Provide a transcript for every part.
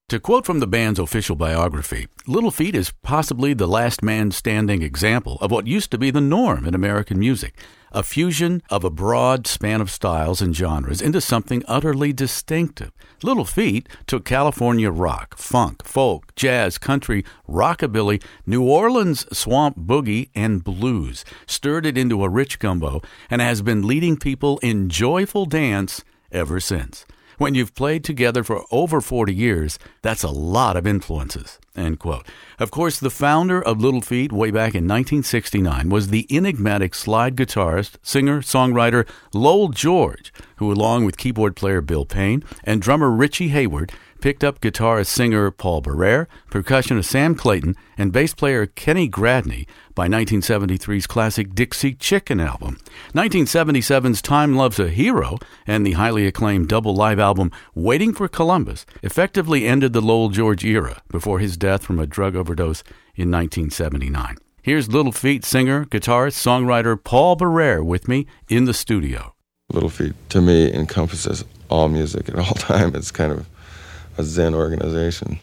To quote from the band's official biography, Little Feat is possibly the last man standing example of what used to be the norm in American music, a fusion of a broad span of styles and genres into something utterly distinctive. Little Feat took California rock, funk, folk, jazz, country, rockabilly, New Orleans swamp boogie, and blues, stirred it into a rich gumbo, and has been leading people in joyful dance ever since. When you've played together for over 40 years, that's a lot of influences, end quote. Of course, the founder of Little Feat way back in 1969 was the enigmatic slide guitarist, singer, songwriter Lowell George, who along with keyboard player Bill Payne and drummer Richie Hayward picked up guitarist-singer Paul Barrere, percussionist Sam Clayton, and bass player Kenny Gradney by 1973's classic Dixie Chicken album. 1977's Time Loves a Hero and the highly acclaimed double live album Waiting for Columbus effectively ended the Lowell George era before his death from a drug overdose in 1979. Here's Little Feat singer, guitarist, songwriter Paul Barrere with me in the studio. Little Feat, to me, encompasses all music at all time. It's kind of a Zen organization.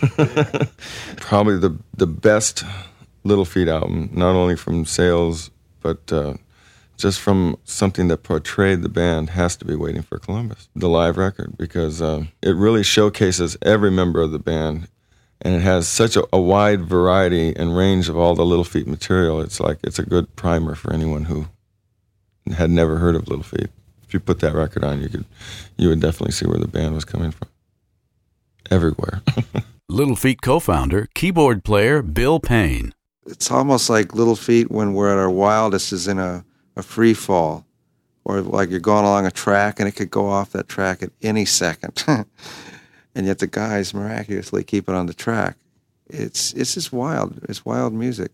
Probably the best Little Feat album, not only from sales, but just from something that portrayed the band, has to be Waiting for Columbus, the live record, because it really showcases every member of the band, and it has such a wide variety and range of all the Little Feat material. It's a good primer for anyone who had never heard of Little Feat. If you put that record on, you would definitely see where the band was coming from. Everywhere. Little Feat co-founder, keyboard player Bill Payne. It's almost like Little Feat when we're at our wildest is in a free fall, or like you're going along a track and it could go off that track at any second. And yet the guys miraculously keep it on the track. It's just wild. It's wild music.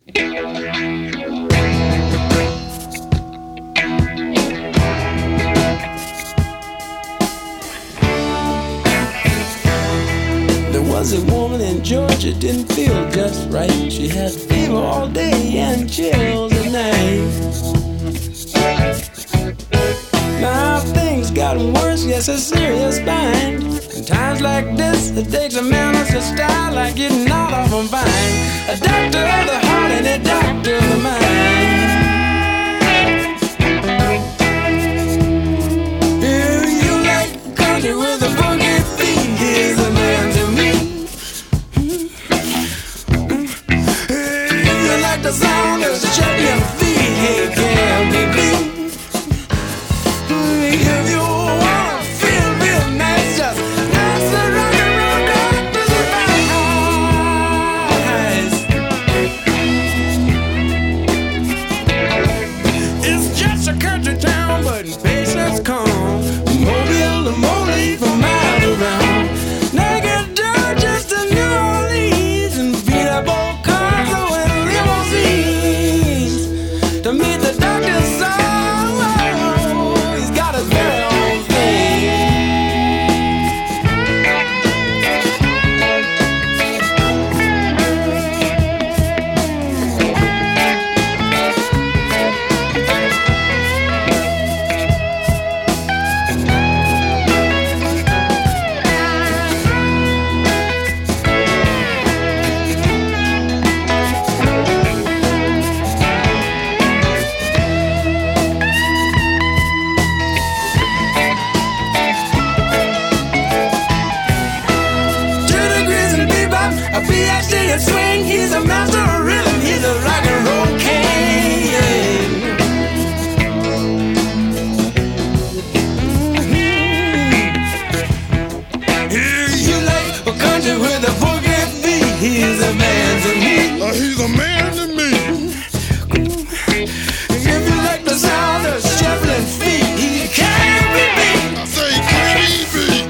Was a woman in Georgia, didn't feel just right. She had fever all day and chills at night. Now things got worse, yes, a serious bind. In times like this, it takes a man with a style like getting out of a bind. A doctor of the heart and a doctor of the mind. If you like country with a boogie beat, here's a man to me. The sound of champion feet, he can be beat. If you wanna feel real nice, just dance the rock and roll doctors of It's just a country town, but patience calm. Mobile to Moline for miles around. Naked Dodgers to New Orleans and beat up old cars away. To meet the doctor's son, he's got his very own thing. PhD in swing, he's a master of rhythm, he's a rock and roll king. You like a country with a boogie beat, he's a man to me. He's a man to me. If you like the sound of shuffling feet, he can be beat. I say, can he be?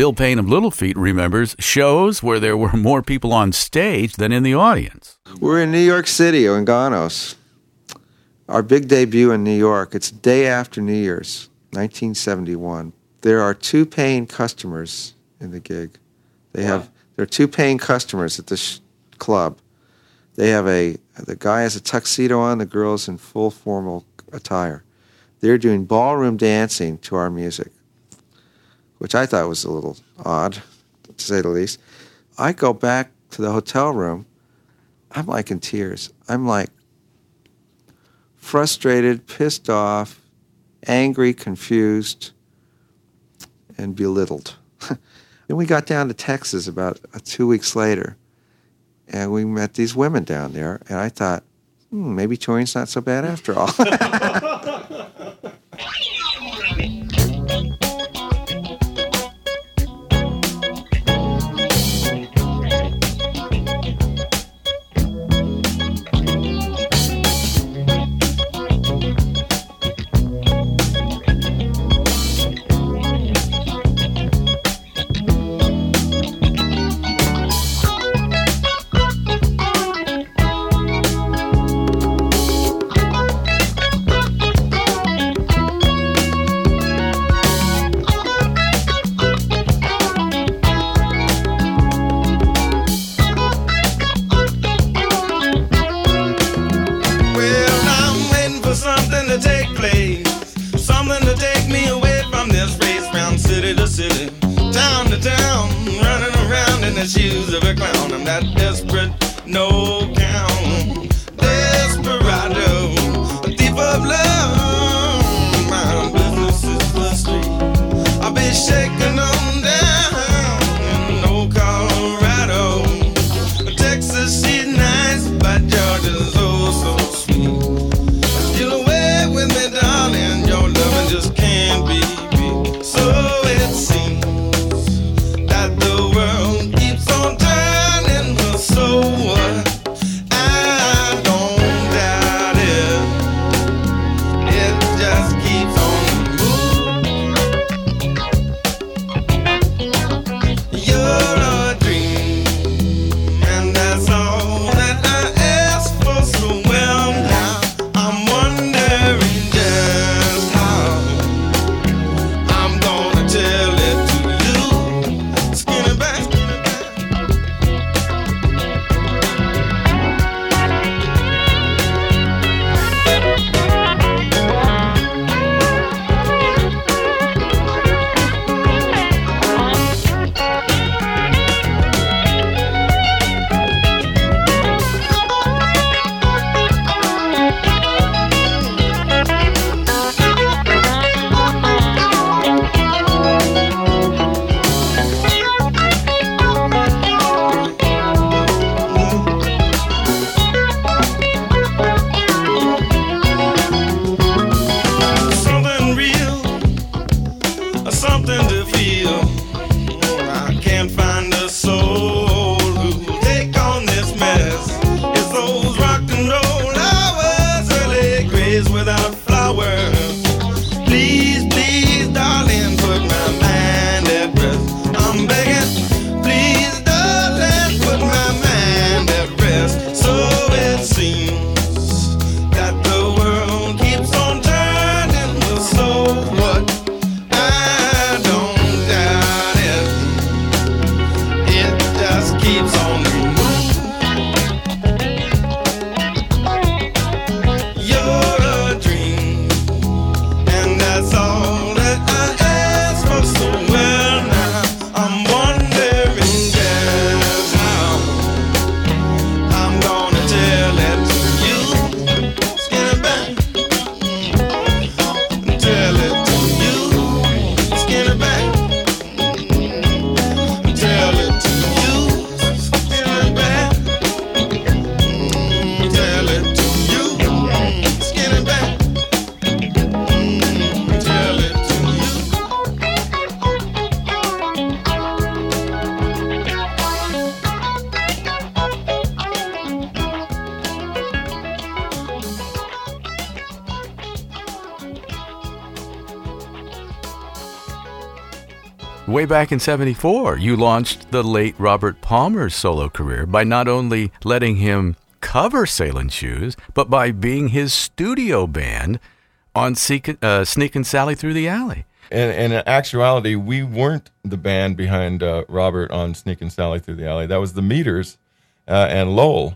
Bill Payne of Little Feat remembers shows where there were more people on stage than in the audience. We're in New York City, in Ganos. Our big debut in New York. It's day after New Year's, 1971. There are 2 paying customers in the gig. There are 2 paying customers at this club. They have the guy has a tuxedo on, the girl's in full formal attire. They're doing ballroom dancing to our music, which I thought was a little odd, to say the least. I go back to the hotel room. I'm like in tears. I'm like frustrated, pissed off, angry, confused, and belittled. Then we got down to Texas about 2 weeks later, and we met these women down there, and I thought, maybe touring's not so bad after all. Shoes of a clown, I'm that desperate, no count, desperado, a thief of love. My business is the street. I'll be shaking them down in old Colorado. Texas, she's nice, but Georgia's oh so sweet. Steal away with me, darling, your loving just can't be beat. So it seems that the world keeps on turning, so what? Way back in 74, you launched the late Robert Palmer's solo career by not only letting him cover Sailing Shoes, but by being his studio band on Sneakin' Sally Through the Alley. And in actuality, we weren't the band behind Robert on Sneakin' Sally Through the Alley. That was the Meters and Lowell.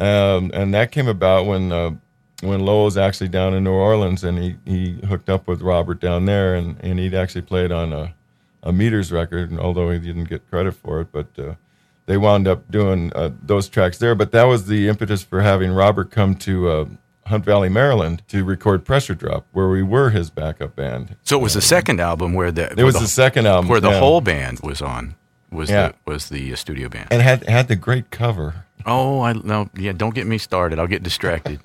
And that came about when Lowell was actually down in New Orleans, and he hooked up with Robert down there, and he'd actually played on a Meters record, although he didn't get credit for it. But they wound up doing those tracks there. But that was the impetus for having Robert come to Hunt Valley, Maryland, to record Pressure Drop, where we were his backup band. So it was the second album where the second album where the whole band was on. Was the studio band, and had the great cover. Oh, don't get me started. I'll get distracted.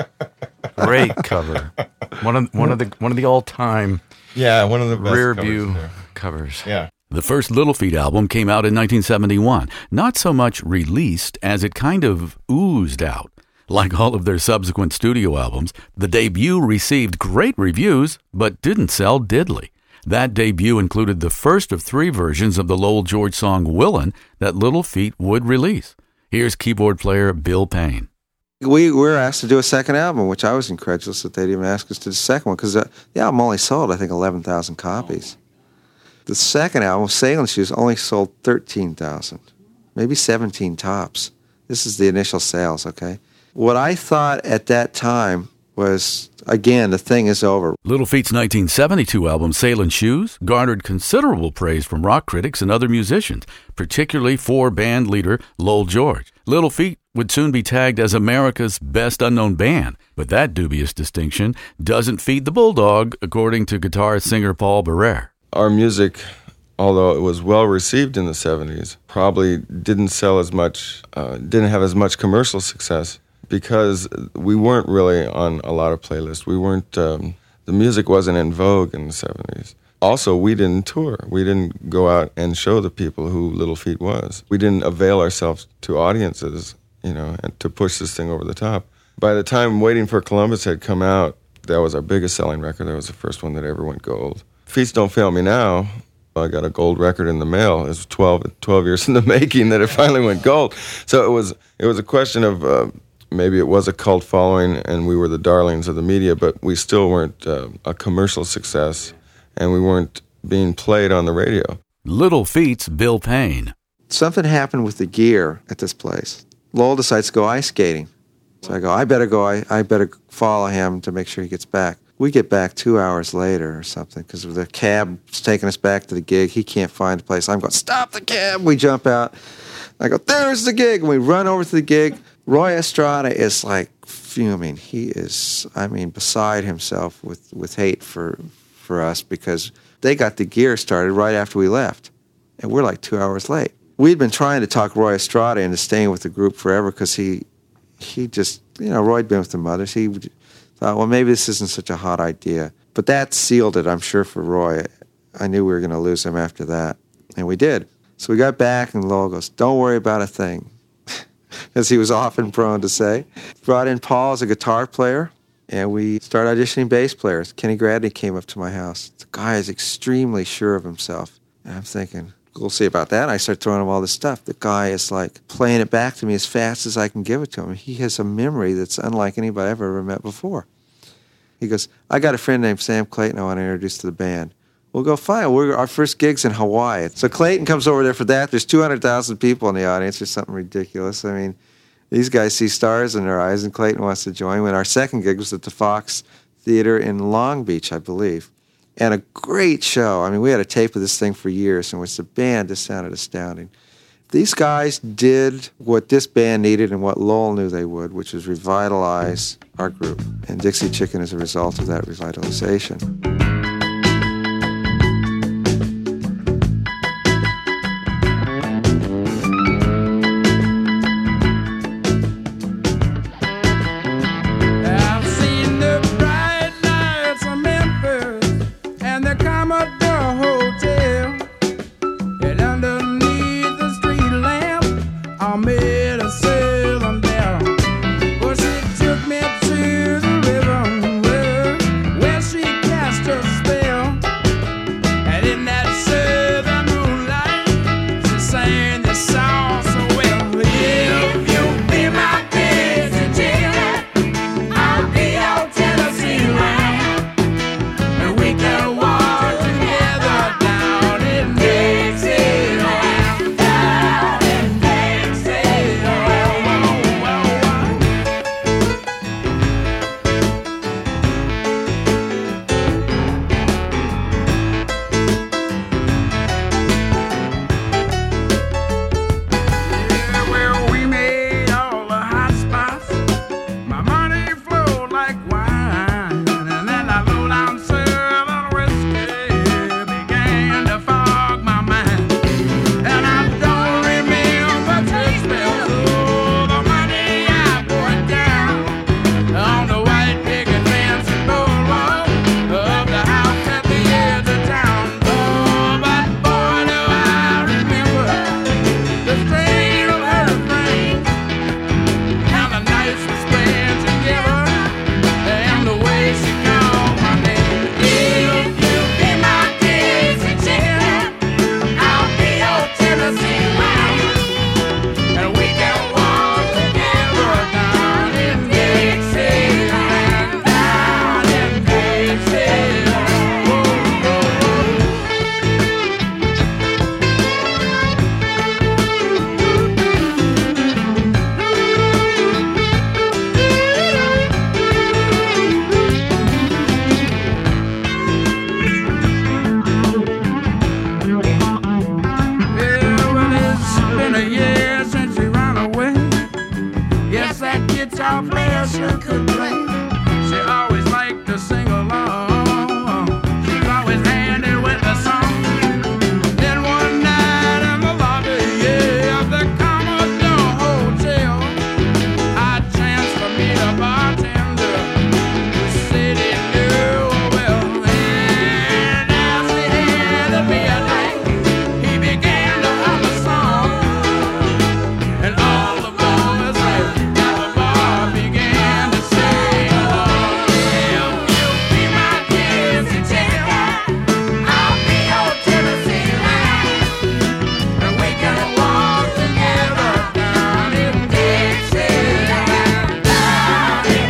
Great cover. One of the all-time one of the best rear view covers. Yeah. The first Little Feat album came out in 1971. Not so much released as it kind of oozed out. Like all of their subsequent studio albums, the debut received great reviews, but didn't sell diddly. That debut included the first of 3 versions of the Lowell George song Willin' that Little Feat would release. Here's keyboard player Bill Payne. We were asked to do a second album, which I was incredulous that they'd even ask us to do the second one, because the album only sold, I think, 11,000 copies. The second album, Sailing Shoes, only sold 13,000, maybe 17 tops. This is the initial sales, okay? What I thought at that time was, again, the thing is over. Little Feat's 1972 album, Sailin' Shoes, garnered considerable praise from rock critics and other musicians, particularly for band leader Lowell George. Little Feat would soon be tagged as America's best unknown band, but that dubious distinction doesn't feed the bulldog, according to guitarist singer Paul Barrere. Our music, although it was well received in the 70s, probably didn't sell as much, didn't have as much commercial success, because we weren't really on a lot of playlists. We weren't, the music wasn't in vogue in the 70s. Also, we didn't tour. We didn't go out and show the people who Little Feat was. We didn't avail ourselves to audiences, and to push this thing over the top. By the time Waiting for Columbus had come out, that was our biggest selling record. That was the first one that ever went gold. Feats Don't Fail Me Now, I got a gold record in the mail. It was 12 years in the making that it finally went gold. So it was a question of, maybe it was a cult following and we were the darlings of the media, but we still weren't a commercial success, and we weren't being played on the radio. Little Feat's Bill Payne. Something happened with the gear at this place. Lowell decides to go ice skating. So I go, I better follow him to make sure he gets back. We get back 2 hours later or something, because the cab's taking us back to the gig. He can't find the place. I'm going, stop the cab. We jump out. I go, there's the gig. And we run over to the gig. Roy Estrada is like fuming. He is, beside himself with hate for us, because they got the gear started right after we left. And we're like 2 hours late. We'd been trying to talk Roy Estrada into staying with the group forever, because he just, Roy'd been with the Mothers. He thought, well, maybe this isn't such a hot idea. But that sealed it, I'm sure, for Roy. I knew we were going to lose him after that. And we did. So we got back, and Lowell goes, don't worry about a thing, as he was often prone to say. Brought in Paul as a guitar player, and we started auditioning bass players. Kenny Gradney came up to my house. The guy is extremely sure of himself. And I'm thinking, we'll see about that. And I start throwing him all this stuff. The guy is like playing it back to me as fast as I can give it to him. He has a memory that's unlike anybody I've ever met before. He goes, I got a friend named Sam Clayton I want to introduce to the band. We'll go, fine. Our first gig's in Hawaii. So Clayton comes over there for that. There's 200,000 people in the audience or something ridiculous. These guys see stars in their eyes, and Clayton wants to join. When our second gig was at the Fox Theater in Long Beach, I believe. And a great show. We had a tape of this thing for years, in which the band just sounded astounding. These guys did what this band needed and what Lowell knew they would, which was revitalize our group. And Dixie Chicken is a result of that revitalization. Well, she took me to the river where she cast her softly as she could play. She always liked to sing along. She was always handy with the song. Then one night in the lobby of the Commodore Hotel, I chanced to meet a bartender who said he knew her well. And as he handed me a drink, he began to hum a song. And all the boys at the bar began to sing along. If you be my Dixie chicken, I'll be your Tennessee line. And we can walk together down in Dixieland, down in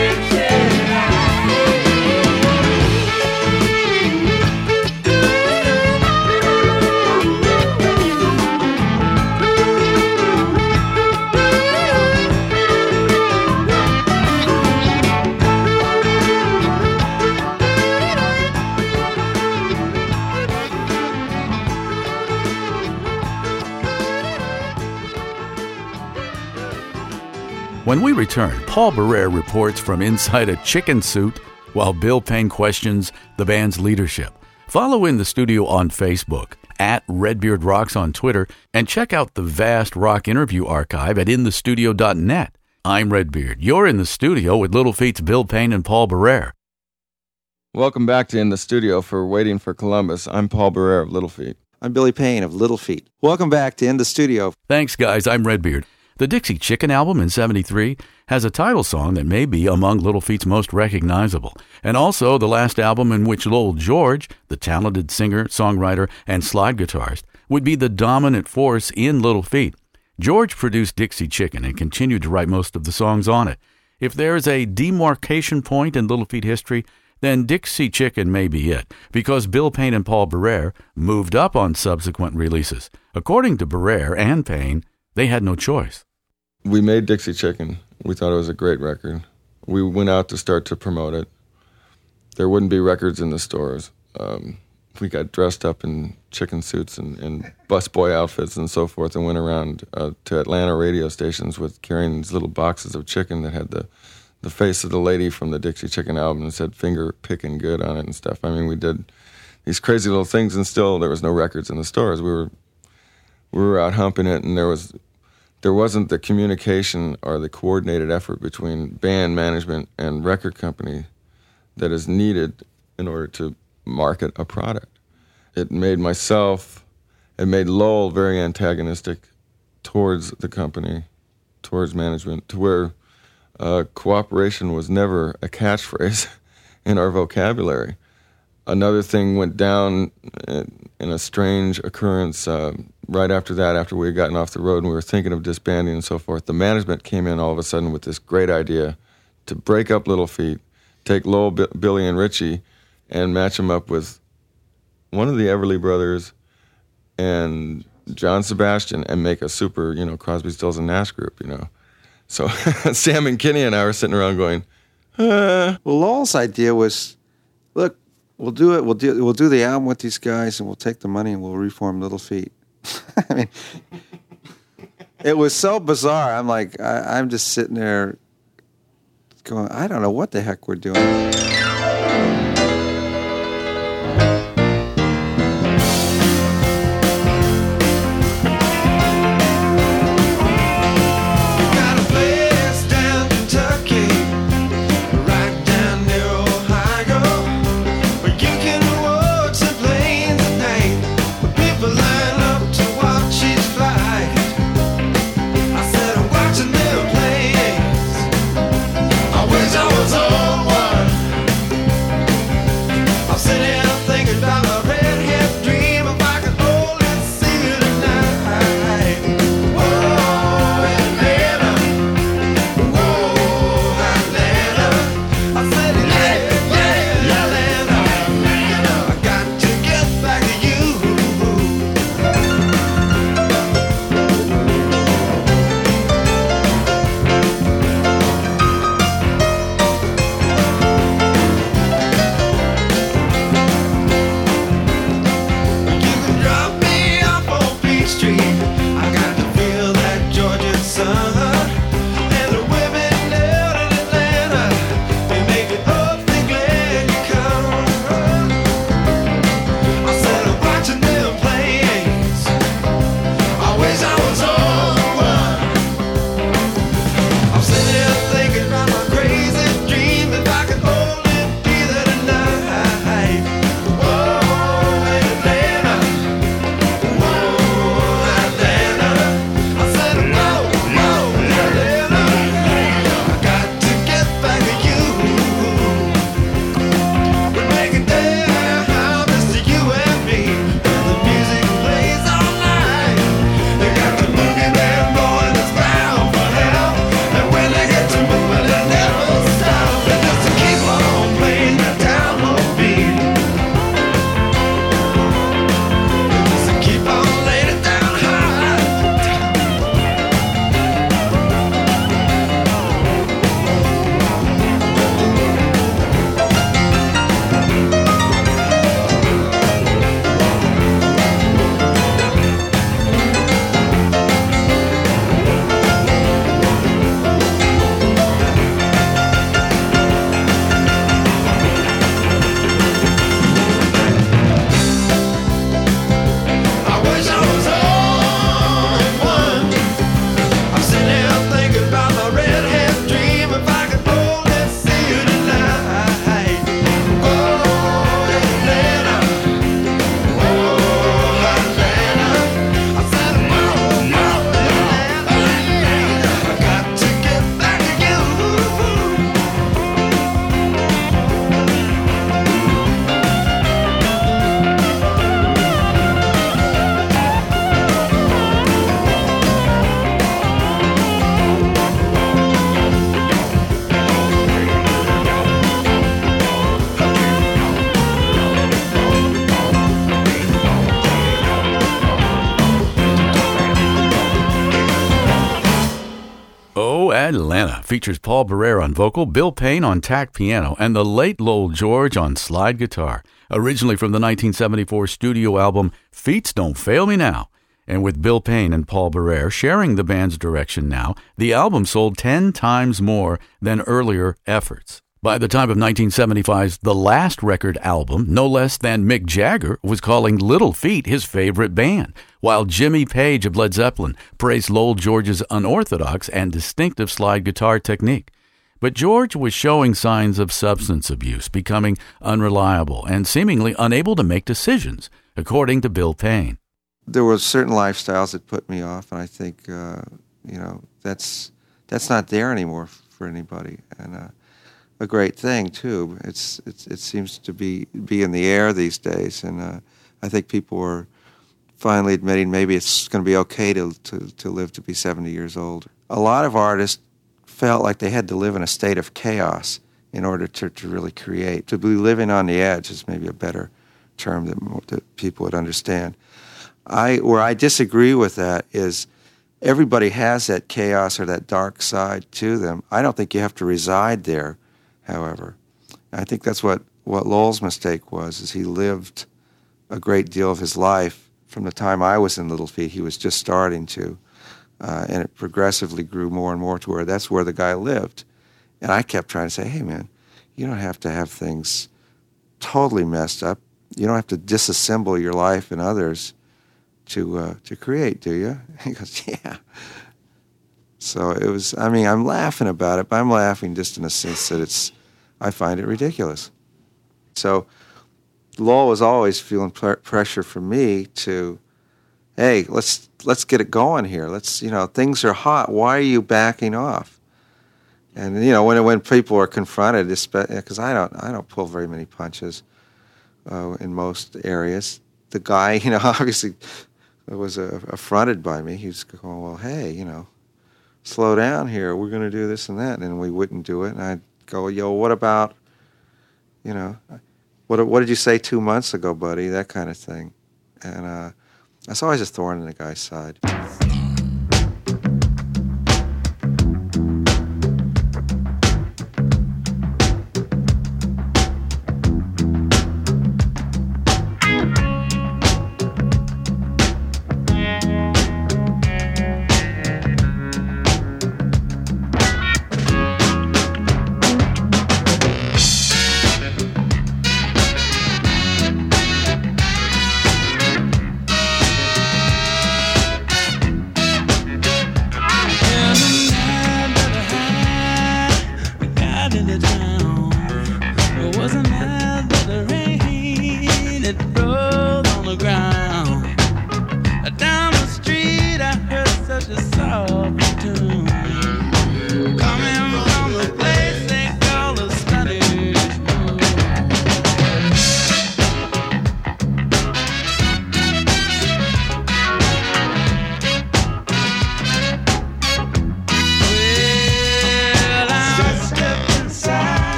When we return, Paul Barrere reports from inside a chicken suit while Bill Payne questions the band's leadership. Follow In the Studio on Facebook, at Redbeard Rocks on Twitter, and check out the vast rock interview archive at inthestudio.net. I'm Redbeard. You're in the studio with Little Feat's Bill Payne and Paul Barrere. Welcome back to In the Studio for Waiting for Columbus. I'm Paul Barrere of Little Feat. I'm Billy Payne of Little Feat. Welcome back to In the Studio. Thanks, guys. I'm Redbeard. The Dixie Chicken album in '73 has a title song that may be among Little Feat's most recognizable, and also the last album in which Lowell George, the talented singer, songwriter, and slide guitarist, would be the dominant force in Little Feat. George produced Dixie Chicken and continued to write most of the songs on it. If there's a demarcation point in Little Feat history, then Dixie Chicken may be it, because Bill Payne and Paul Barrere moved up on subsequent releases. According to Barrere and Payne, they had no choice. We made Dixie Chicken. We thought it was a great record. We went out to start to promote it. There wouldn't be records in the stores. We got dressed up in chicken suits and busboy outfits and so forth and went around to Atlanta radio stations with carrying these little boxes of chicken that had the face of the lady from the Dixie Chicken album and said finger picking good on it and stuff. I mean, we did these crazy little things, and still there was no records in the stores. We were out humping it, and there wasn't the communication or the coordinated effort between band management and record company that is needed in order to market a product. It made Lowell very antagonistic towards the company, towards management, to where cooperation was never a catchphrase in our vocabulary. Another thing went down in a strange occurrence right after that, after we had gotten off the road and we were thinking of disbanding and so forth. The management came in all of a sudden with this great idea to break up Little Feat, take Lowell, Billy, and Richie, and match them up with one of the Everly Brothers and John Sebastian and make a super, Crosby, Stills, and Nash group, So Sam and Kenny and I were sitting around going, Well, Lowell's idea was, look, we'll do it. We'll do the album with these guys, and we'll take the money and we'll reform Little Feat. I mean, it was so bizarre. I'm like, I'm just sitting there going, I don't know what the heck we're doing. I wish I was on one. Atlanta features Paul Barrere on vocal, Bill Payne on tack piano, and the late Lowell George on slide guitar. Originally from the 1974 studio album Feats Don't Fail Me Now. And with Bill Payne and Paul Barrere sharing the band's direction now, the album sold 10 times more than earlier efforts. By the time of 1975's The Last Record album, no less than Mick Jagger was calling Little Feat his favorite band, while Jimmy Page of Led Zeppelin praised Lowell George's unorthodox and distinctive slide guitar technique. But George was showing signs of substance abuse, becoming unreliable and seemingly unable to make decisions, according to Bill Payne. There were certain lifestyles that put me off, and I think, that's not there anymore for anybody. And a great thing, too. It seems to be in the air these days, and I think people are finally admitting maybe it's going to be okay to live to be 70 years old. A lot of artists felt like they had to live in a state of chaos in order to really create. To be living on the edge is maybe a better term that people would understand. Where I disagree with that is everybody has that chaos or that dark side to them. I don't think you have to reside there, however. I think that's what Lowell's mistake was, is he lived a great deal of his life. From the time I was in Little Feat, he was just starting to. And it progressively grew more and more to where that's where the guy lived. And I kept trying to say, hey, man, you don't have to have things totally messed up. You don't have to disassemble your life and others to create, do you? He goes, yeah. So it was, I'm laughing about it, but I'm laughing just in the sense that I find it ridiculous. So Lowell was always feeling pressure from me to, hey, let's get it going here. Things are hot. Why are you backing off? And when people are confronted, because I don't pull very many punches in most areas. The guy, obviously was affronted by me. He was going, well, hey, slow down here. We're going to do this and that, and we wouldn't do it. And I'd go, yo, what about, what did you say 2 months ago, buddy? That kind of thing. And that's always a thorn in the guy's side.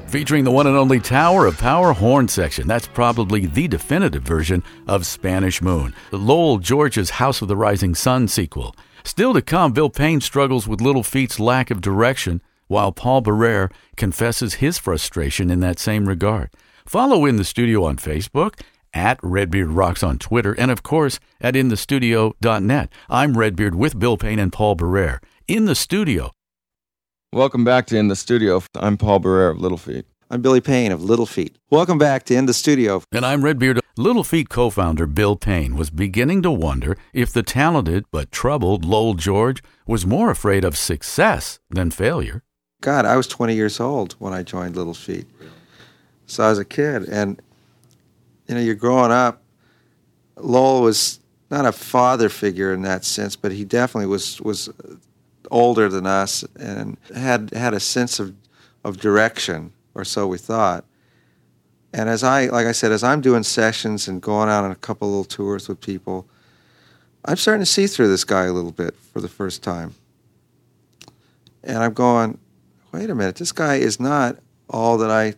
featuring the one and only Tower of Power horn section. That's probably the definitive version of Spanish Moon, Lowell George's House of the Rising Sun sequel. Still to come, Bill Payne struggles with Little Feat's lack of direction, while Paul Barrere confesses his frustration in that same regard. Follow In the Studio on Facebook, at Redbeard Rocks on Twitter, and of course at inthestudio.net. I'm Redbeard with Bill Payne and Paul Barrere. In the Studio. Welcome back to In the Studio. I'm Paul Barrere of Little Feat. I'm Billy Payne of Little Feat. Welcome back to In the Studio. And I'm Redbeard. Little Feat co-founder Bill Payne was beginning to wonder if the talented but troubled Lowell George was more afraid of success than failure. God, I was 20 years old when I joined Little Feat. So I was a kid, and you're growing up. Lowell was not a father figure in that sense, but he definitely was older than us and had a sense of direction, or so we thought. And as I'm doing sessions and going out on a couple little tours with people, I'm starting to see through this guy a little bit for the first time. And I'm going, wait a minute, this guy is not all that I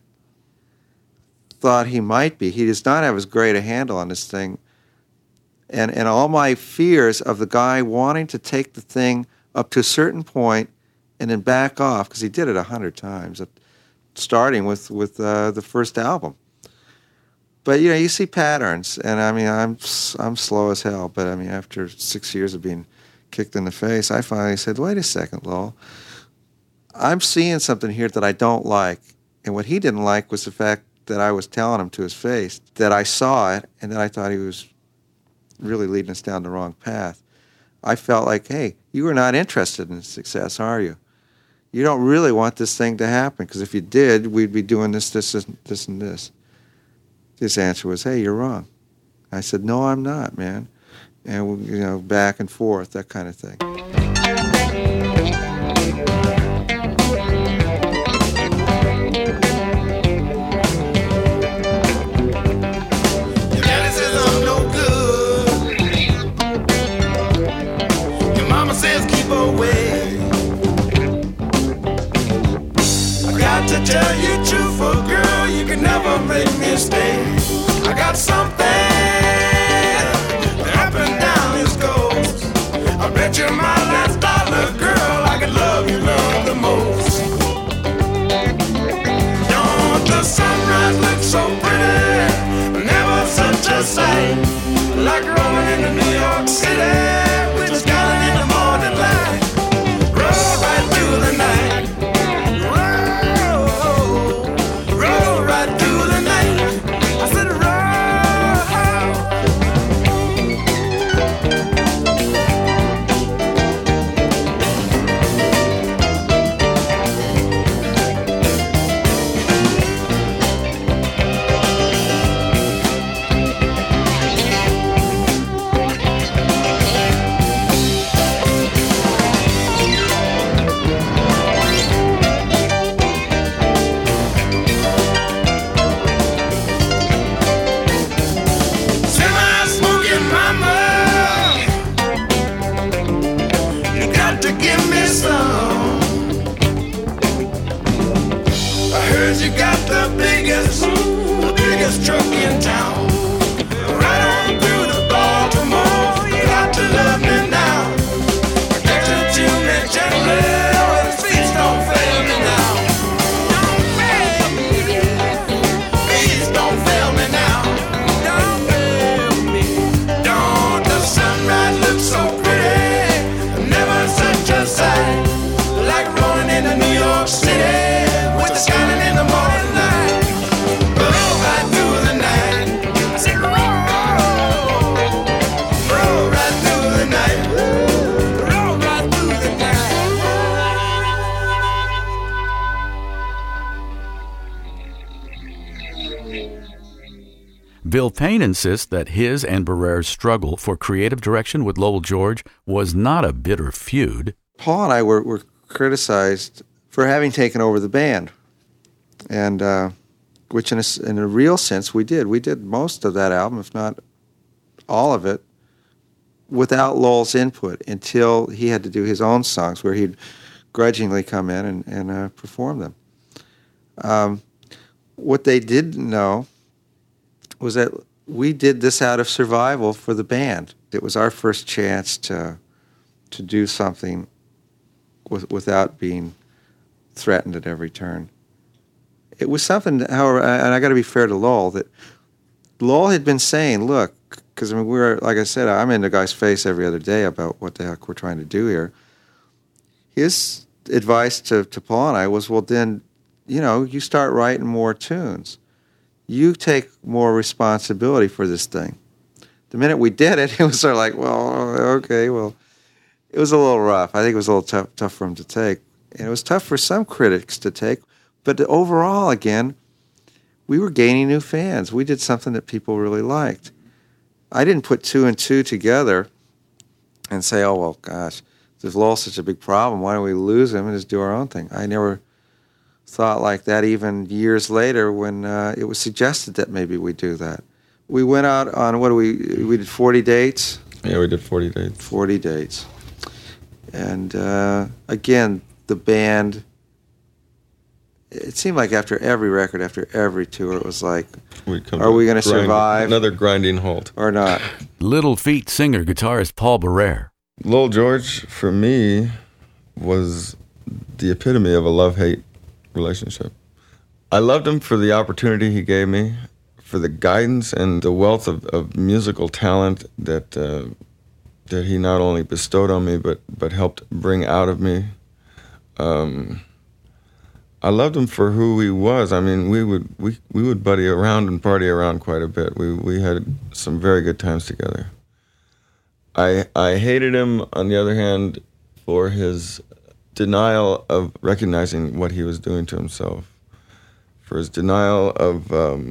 thought he might be. He does not have as great a handle on this thing. And all my fears of the guy wanting to take the thing up to a certain point and then back off, because he did it 100 times, starting with the first album. But you see patterns, and I mean I'm slow as hell. But I mean after 6 years of being kicked in the face, I finally said, "Wait a second, Lowell. I'm seeing something here that I don't like." And what he didn't like was the fact that I was telling him to his face that I saw it, and that I thought he was really leading us down the wrong path. I felt like, hey, you are not interested in success, are you? You don't really want this thing to happen, because if you did, we'd be doing this, and this. His answer was, hey, you're wrong. I said, no, I'm not, man. And, back and forth, that kind of thing. To tell you truth, for girl, you can never make me stay. I got something that up and down this goes. I bet you my last dollar, girl, I can love you, love the most. Don't the sunrise look so pretty? Never such a sight. Like rolling into New York City with the sky in the morning light. Roll right through the night. You got the biggest truck in town. Right on through to Baltimore. You got to love me now. Protect to me gently. Well, his feet don't fail me now. Don't fail me. Please don't fail me now. Don't fail me. Don't the sunrise look so pretty? Never such a sight. Like rolling into New York City with the sky in the morning light. Roll right through the night. I said roll right through the night. Roll right through the night. Bill Payne insists that his and Barrere's struggle for creative direction with Lowell George was not a bitter feud. Paul and I were criticized for having taken over the band, and which in a real sense we did. We did most of that album, if not all of it, without Lowell's input until he had to do his own songs, where he'd grudgingly come in and perform them. what they didn't know was that we did this out of survival for the band. It was our first chance to do something without being threatened at every turn. It was something, however, and I got to be fair to Lowell, that Lowell had been saying, look, because I mean, like I said, I'm in the guy's face every other day about what the heck we're trying to do here. His advice to Paul and I was, well, then, you start writing more tunes. You take more responsibility for this thing. The minute we did it, it was sort of like, well, okay, well, it was a little rough. I think it was a little tough for him to take. And it was tough for some critics to take. But overall, again, we were gaining new fans. We did something that people really liked. I didn't put two and two together and say, oh, well, gosh, if Lowell's such a big problem, why don't we lose him and just do our own thing? I never thought like that even years later when it was suggested that maybe we do that. We went out on, we did 40 dates? Yeah, we did 40 dates. 40 dates. And again, the band, it seemed like after every record, after every tour, it was like, are we going to survive? Another grinding halt. Or not? Little Feat singer-guitarist Paul Barrere. Lowell George, for me, was the epitome of a love-hate relationship. I loved him for the opportunity he gave me, for the guidance and the wealth of musical talent that he not only bestowed on me, but helped bring out of me. I loved him for who he was. I mean, we would buddy around and party around quite a bit. We had some very good times together. I hated him, on the other hand, for his denial of recognizing what he was doing to himself, for his denial of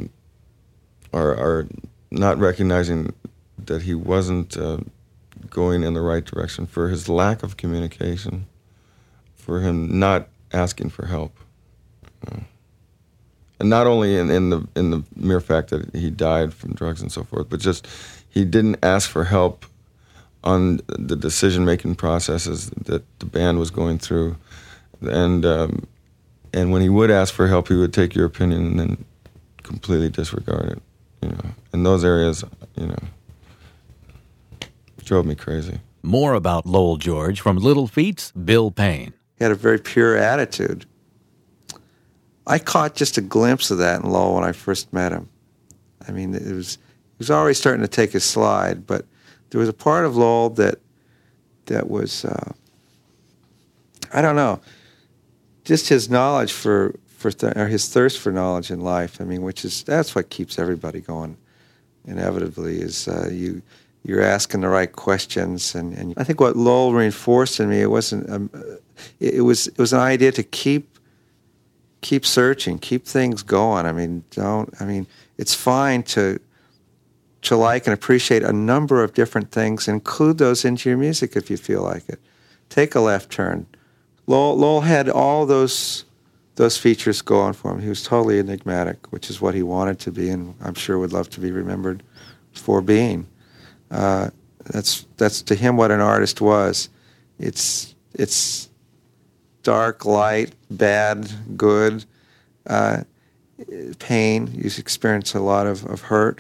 or not recognizing that he wasn't going in the right direction, for his lack of communication, for him not asking for help. And not only in the mere fact that he died from drugs and so forth, but just he didn't ask for help on the decision-making processes that the band was going through, and when he would ask for help, he would take your opinion and then completely disregard it. In those areas, drove me crazy. More about Lowell George from Little Feat's Bill Payne. He had a very pure attitude. I caught just a glimpse of that in Lowell when I first met him. I mean, he was already starting to take his slide, but there was a part of Lowell that was, I don't know, just his knowledge or his thirst for knowledge in life. I mean, that's what keeps everybody going. Inevitably, is you're asking the right questions, and I think what Lowell reinforced in me, it wasn't, it was an idea to keep searching, keep things going. I mean, it's fine to like and appreciate a number of different things, include those into your music if you feel like it. Take a left turn. Lowell had all those features going for him. He was totally enigmatic, which is what he wanted to be, and I'm sure would love to be remembered for being. That's to him what an artist was. It's dark, light, bad, good, pain. You experience a lot of hurt.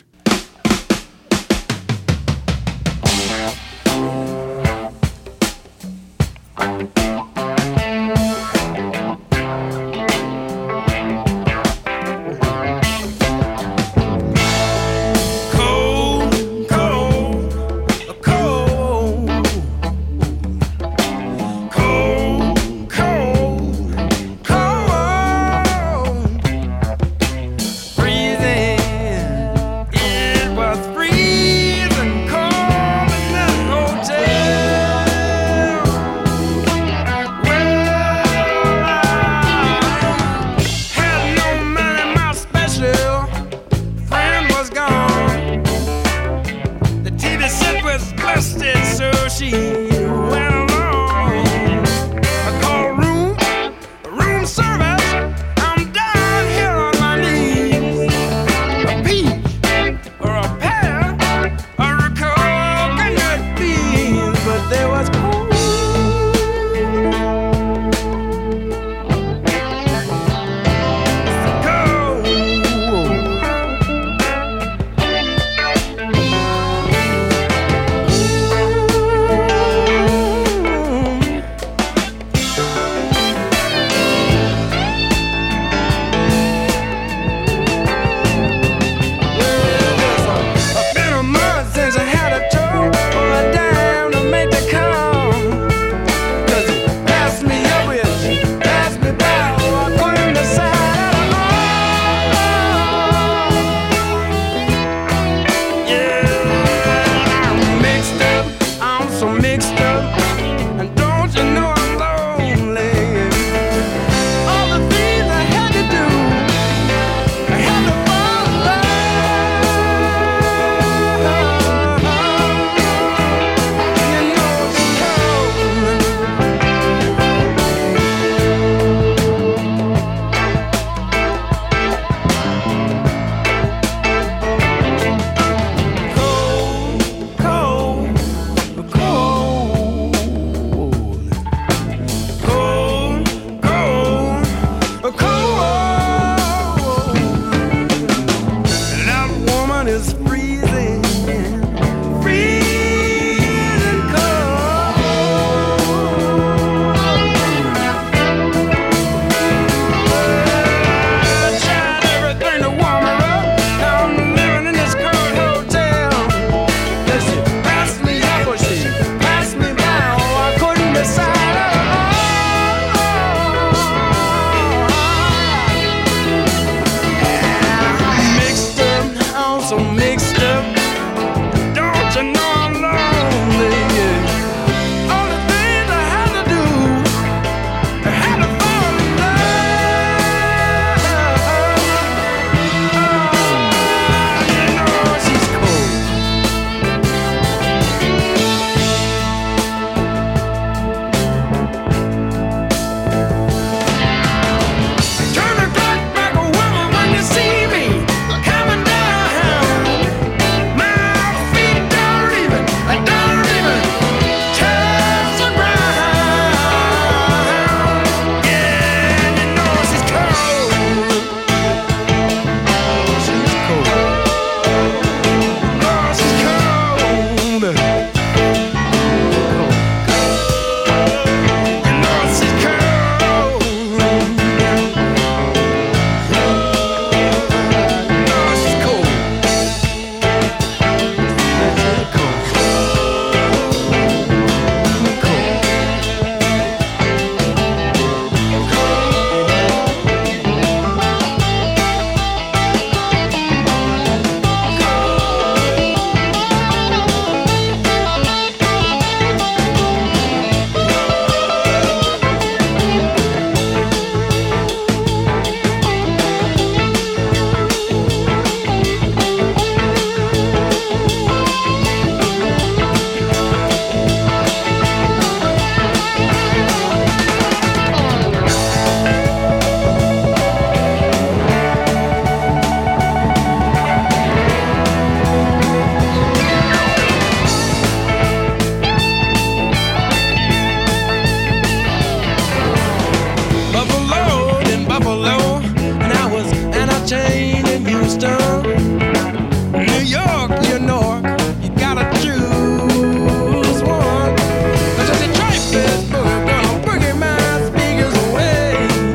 Boston, New York, New York, you gotta choose one. 'Cause it's a tripe is gonna boogie my speakers away.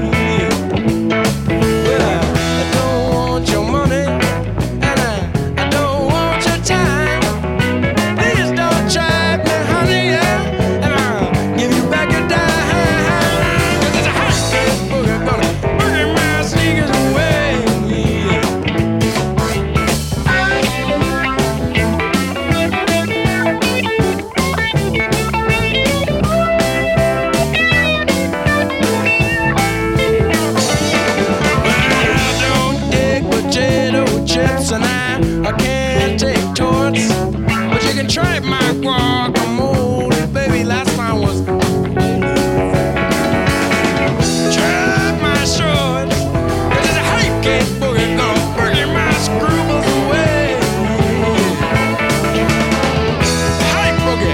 Well, I don't want your money, and I don't want your time. Please don't try me, honey, yeah, and I'll give you back your dime. 'Cause it's a hot is gonna boogie my sneakers away. I don't take potato chips and I can't take torts, but you can try my guacamole, baby. Last time was try my shorts, 'cause it's a hurricane boogie gonna boogie my scruples away. Hype boogie.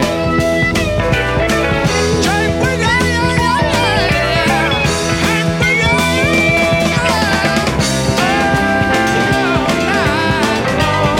Hype boogie, yeah, yeah, yeah. Hype boogie, all night long.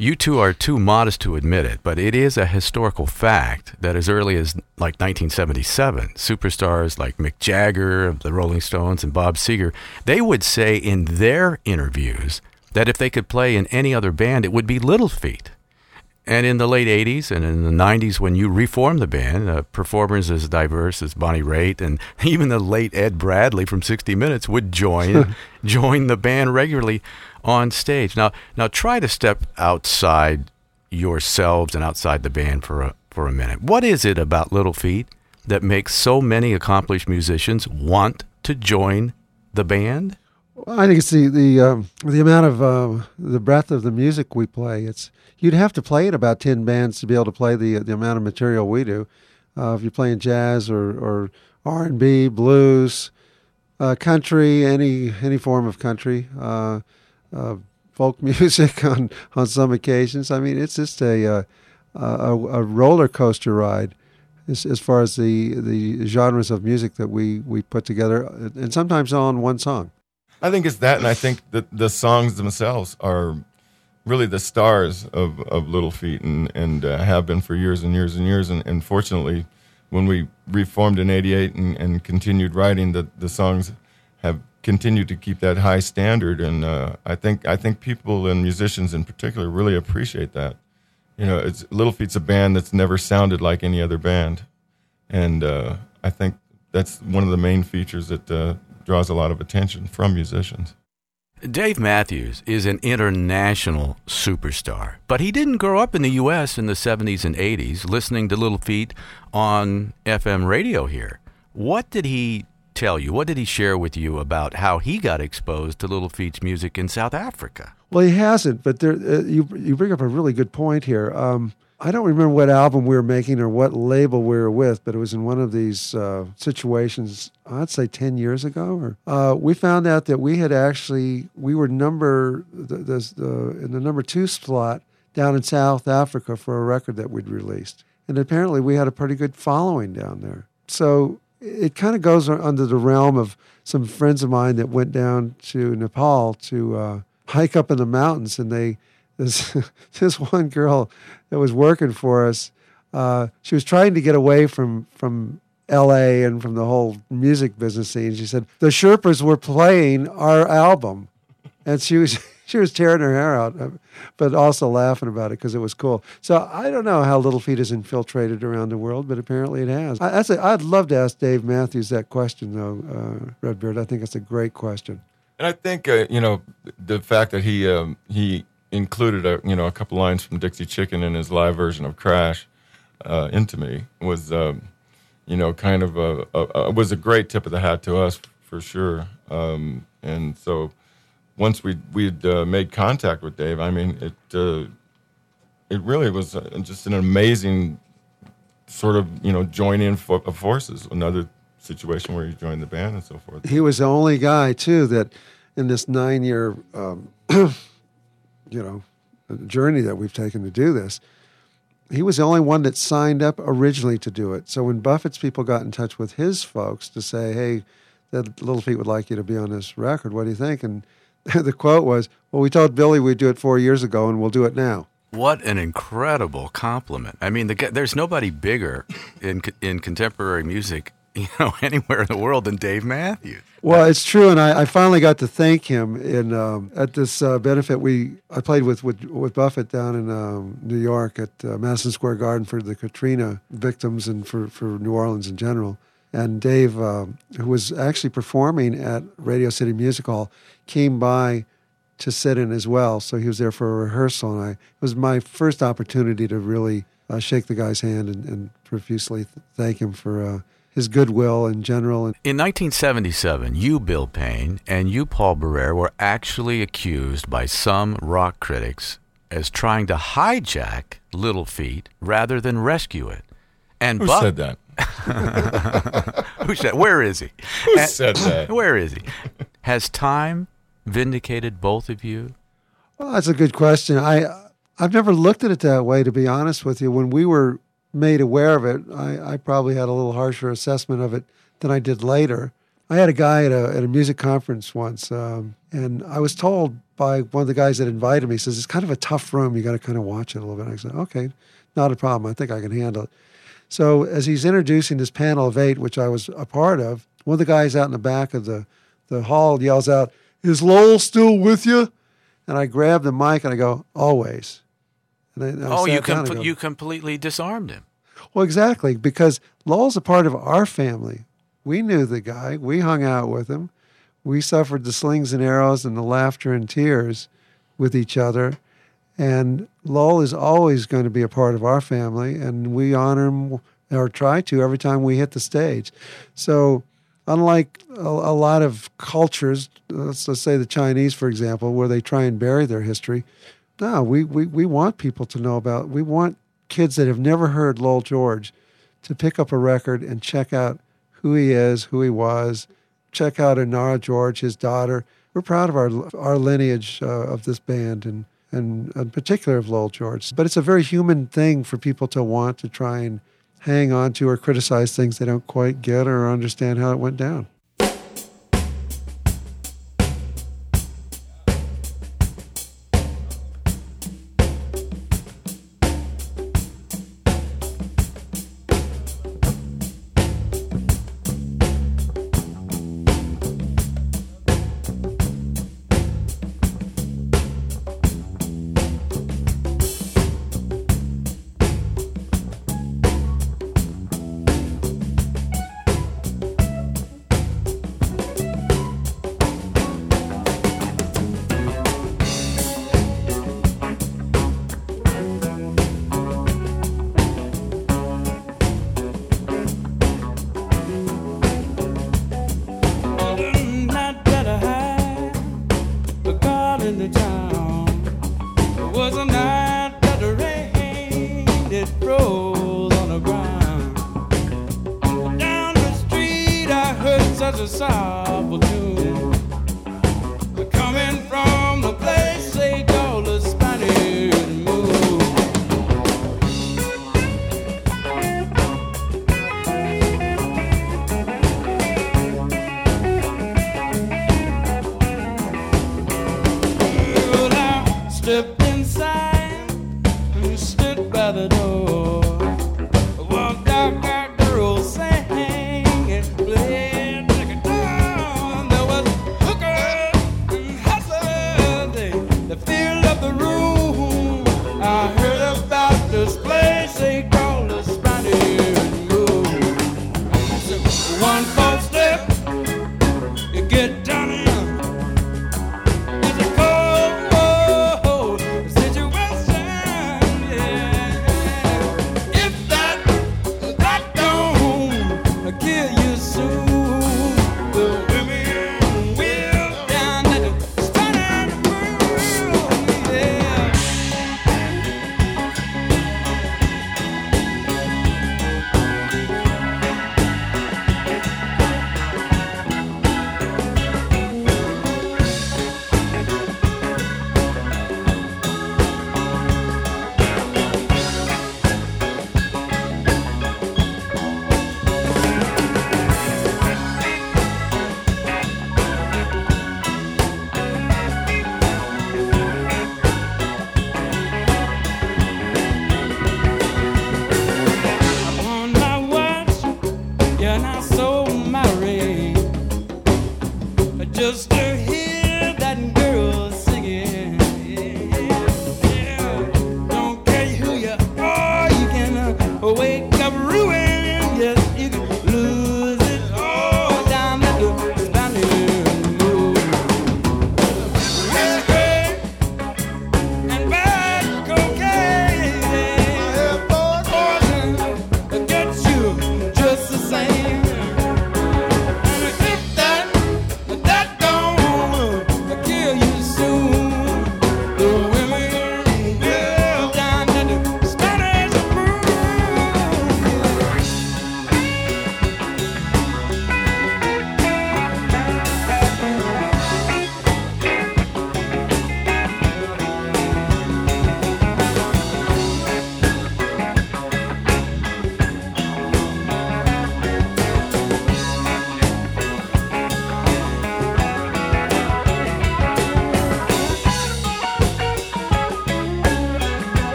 You two are too modest to admit it, but it is a historical fact that as early as like 1977, superstars like Mick Jagger of the Rolling Stones and Bob Seger, they would say in their interviews that if they could play in any other band, it would be Little Feat. And in the late 80s and in the 90s, when you reformed the band, performers as diverse as Bonnie Raitt and even the late Ed Bradley from 60 Minutes would join the band regularly on stage. Now try to step outside yourselves and outside the band for a minute. What is it about Little Feat that makes so many accomplished musicians want to join the band? Well, I think it's the amount of the breadth of the music we play. You'd have to play in about 10 bands to be able to play the amount of material we do. If you're playing jazz or R&B, blues, country, any form of country, folk music on some occasions. I mean, it's just a roller coaster ride as far as the genres of music that we put together, and sometimes all in one song. I think it's that, and I think that the songs themselves are really the stars of Little Feat and have been for years and years and years. And fortunately, when we reformed in '88 and continued writing, the songs have continued to keep that high standard. And I think people and musicians in particular really appreciate that. You know, Little Feat's a band that's never sounded like any other band, and I think that's one of the main features that draws a lot of attention from musicians. Dave Matthews is an international superstar, but he didn't grow up in the U.S. in the 70s and 80s listening to Little Feat on FM radio here. What did he tell you? What did he share with you about how he got exposed to Little Feat's music in South Africa? Well, he hasn't, but you bring up a really good point here. I don't remember what album we were making or what label we were with, but it was in one of these situations, I'd say 10 years ago. We found out that we were in the number 2 slot down in South Africa for a record that we'd released. And apparently we had a pretty good following down there. So it kind of goes under the realm of some friends of mine that went down to Nepal to hike up in the mountains, and this one girl that was working for us, she was trying to get away from L.A. and from the whole music business scene. She said the Sherpas were playing our album, and she was tearing her hair out, but also laughing about it because it was cool. So I don't know how Little Feat has infiltrated around the world, but apparently it has. I'd love to ask Dave Matthews that question, though, Redbeard. I think it's a great question. And I think the fact that he included a couple lines from Dixie Chicken in his live version of Crash into me was kind of was a great tip of the hat to us for sure. And so once we'd made contact with Dave, I mean it really was just an amazing sort of joining of forces. Another situation where he joined the band and so forth. He was the only guy too that in this 9-year journey that we've taken to do this, he was the only one that signed up originally to do it. So when Buffett's people got in touch with his folks to say, hey, that Little Feat would like you to be on this record, what do you think? And the quote was, well, we told Billy we'd do it 4 years ago and we'll do it now. What an incredible compliment. I mean, there's nobody bigger in contemporary music anywhere in the world than Dave Matthews. Well, it's true, and I finally got to thank him at this benefit. I played with Buffett down in New York at Madison Square Garden for the Katrina victims and for New Orleans in general. And Dave, who was actually performing at Radio City Music Hall, came by to sit in as well. So he was there for a rehearsal, and it was my first opportunity to really shake the guy's hand and profusely thank him for his goodwill in general. In 1977, you, Bill Payne, and you, Paul Barrere, were actually accused by some rock critics as trying to hijack Little Feat rather than rescue it. And Who said that? Who said? Where is he? Who said that? Where is he? Has time vindicated both of you? Well, that's a good question. I've never looked at it that way, to be honest with you. When we were made aware of it, I probably had a little harsher assessment of it than I did later. I had a guy at a music conference once, and I was told by one of the guys that invited me. He says, it's kind of a tough room. You got to kind of watch it a little bit. I said, okay, not a problem. I think I can handle it. So as he's introducing this panel of 8, which I was a part of, one of the guys out in the back of the hall yells out, "Is Lowell still with you?" And I grab the mic and I go, "Always." And You completely disarmed him. Well, exactly, because Lowell's a part of our family. We knew the guy. We hung out with him. We suffered the slings and arrows and the laughter and tears with each other. And Lowell is always going to be a part of our family, and we honor him, or try to, every time we hit the stage. So unlike a lot of cultures, let's say the Chinese, for example, where they try and bury their history, no, we want people to know about, we want kids that have never heard Lowell George to pick up a record and check out who he is, who he was, check out Inara George, his daughter. We're proud of our lineage of this band, and in particular of Lowell George. But it's a very human thing for people to want to try and hang on to or criticize things they don't quite get or understand how it went down.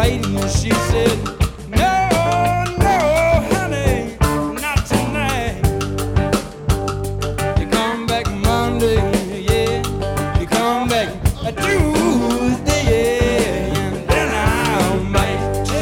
waiting. She said, no, no, honey, not tonight. You come back Monday, yeah. You come back Tuesday, yeah. And then I'll make,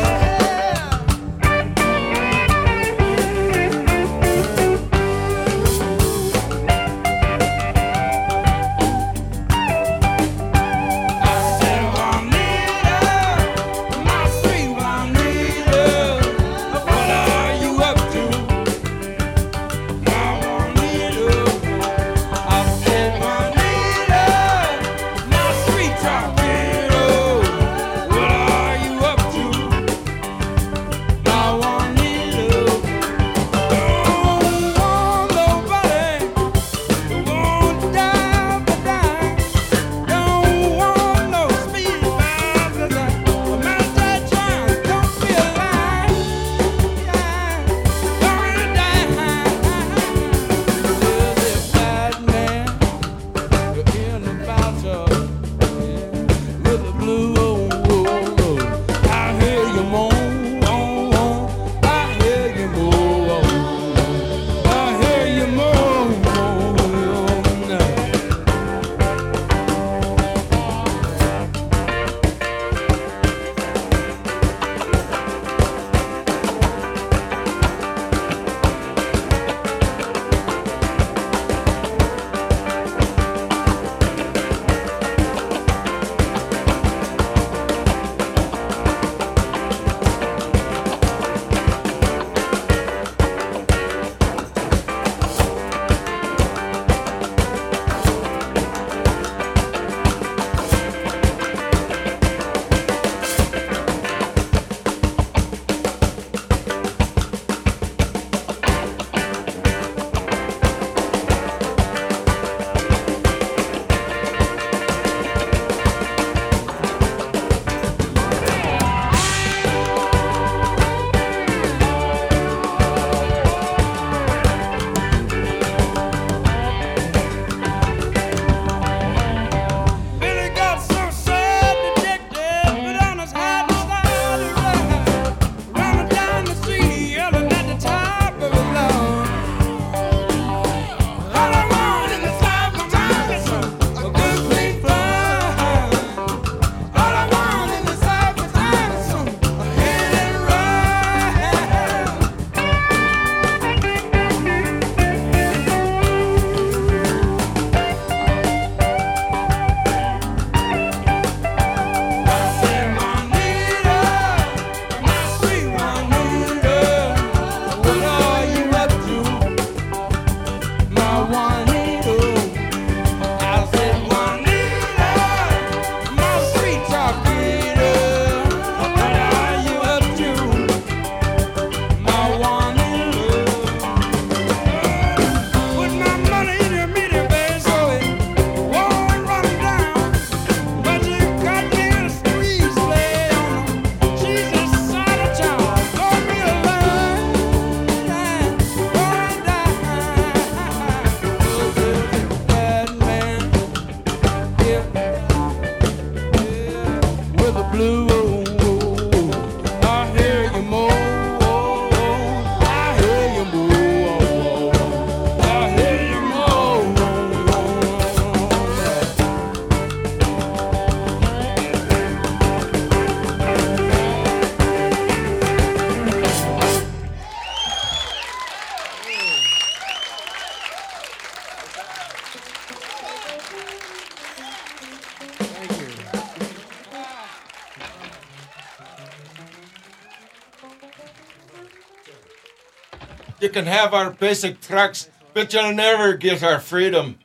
You can have our basic trucks, but you'll never get our freedom.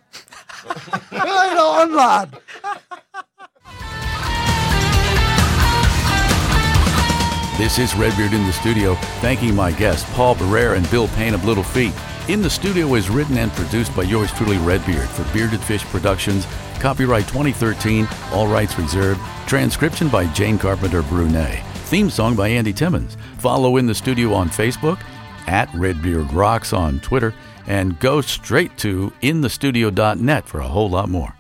Right on, lad. This is Redbeard in the studio, thanking my guests, Paul Barrere and Bill Payne of Little Feat. In the Studio is written and produced by yours truly, Redbeard, for Bearded Fish Productions. Copyright 2013, all rights reserved. Transcription by Jane Carpenter Brunet. Theme song by Andy Timmons. Follow In the Studio on Facebook, at Redbeard Rocks on Twitter, and go straight to inthestudio.net for a whole lot more.